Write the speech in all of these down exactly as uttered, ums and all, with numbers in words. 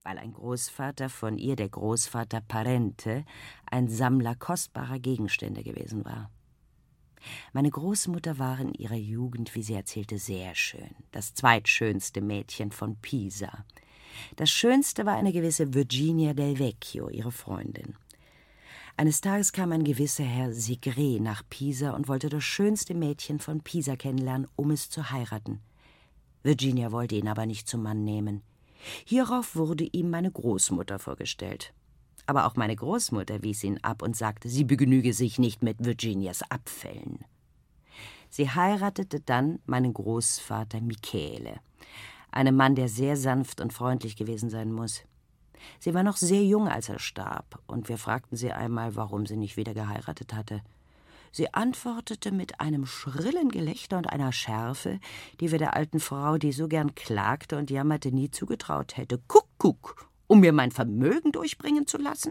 weil ein Großvater von ihr, der Großvater Parente, ein Sammler kostbarer Gegenstände gewesen war. Meine Großmutter war in ihrer Jugend, wie sie erzählte, sehr schön, das zweitschönste Mädchen von Pisa. Das Schönste war eine gewisse Virginia del Vecchio, ihre Freundin. Eines Tages kam ein gewisser Herr Segre nach Pisa und wollte das schönste Mädchen von Pisa kennenlernen, um es zu heiraten. Virginia wollte ihn aber nicht zum Mann nehmen. Hierauf wurde ihm meine Großmutter vorgestellt. Aber auch meine Großmutter wies ihn ab und sagte, sie begnüge sich nicht mit Virginias Abfällen. Sie heiratete dann meinen Großvater Michele, einen Mann, der sehr sanft und freundlich gewesen sein muss. Sie war noch sehr jung, als er starb, und wir fragten sie einmal, warum sie nicht wieder geheiratet hatte. Sie antwortete mit einem schrillen Gelächter und einer Schärfe, die wir der alten Frau, die so gern klagte und jammerte, nie zugetraut hätte. Kuckuck, um mir mein Vermögen durchbringen zu lassen?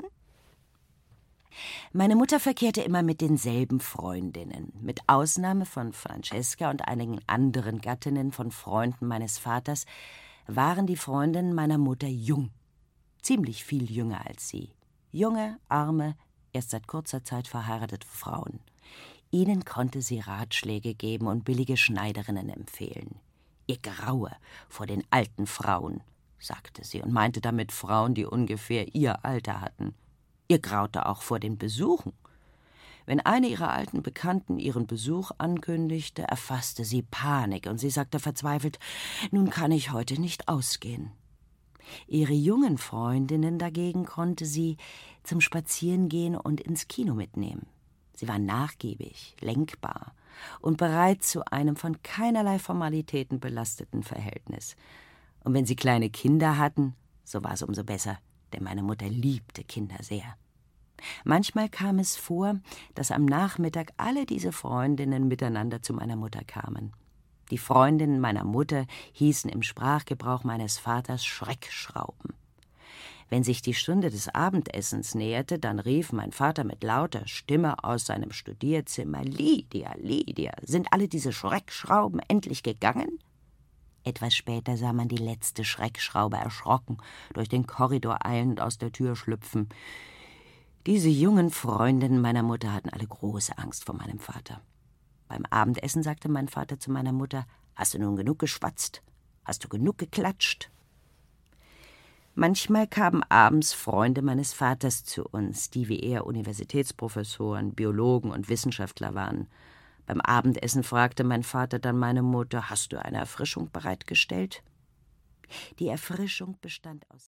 Meine Mutter verkehrte immer mit denselben Freundinnen, mit Ausnahme von Francesca und einigen anderen Gattinnen von Freunden meines Vaters, waren die Freundinnen meiner Mutter jung, ziemlich viel jünger als sie. Junge, arme, erst seit kurzer Zeit verheiratete Frauen. Ihnen konnte sie Ratschläge geben und billige Schneiderinnen empfehlen. Ihr graue vor den alten Frauen, sagte sie und meinte damit Frauen, die ungefähr ihr Alter hatten. Ihr graute auch vor den Besuchen. Wenn eine ihrer alten Bekannten ihren Besuch ankündigte, erfasste sie Panik und sie sagte verzweifelt, nun kann ich heute nicht ausgehen. Ihre jungen Freundinnen dagegen konnte sie zum Spazierengehen und ins Kino mitnehmen. Sie war nachgiebig, lenkbar und bereit zu einem von keinerlei Formalitäten belasteten Verhältnis. Und wenn sie kleine Kinder hatten, so war es umso besser, denn meine Mutter liebte Kinder sehr. Manchmal kam es vor, dass am Nachmittag alle diese Freundinnen miteinander zu meiner Mutter kamen. Die Freundinnen meiner Mutter hießen im Sprachgebrauch meines Vaters Schreckschrauben. Wenn sich die Stunde des Abendessens näherte, dann rief mein Vater mit lauter Stimme aus seinem Studierzimmer, »Lydia, Lydia, sind alle diese Schreckschrauben endlich gegangen?« Etwas später sah man die letzte Schreckschraube erschrocken durch den Korridor eilend aus der Tür schlüpfen. Diese jungen Freundinnen meiner Mutter hatten alle große Angst vor meinem Vater. Beim Abendessen sagte mein Vater zu meiner Mutter, »Hast du nun genug geschwatzt? Hast du genug geklatscht?« Manchmal kamen abends Freunde meines Vaters zu uns, die wie er Universitätsprofessoren, Biologen und Wissenschaftler waren. Beim Abendessen fragte mein Vater dann meine Mutter, »Hast du eine Erfrischung bereitgestellt?« Die Erfrischung bestand aus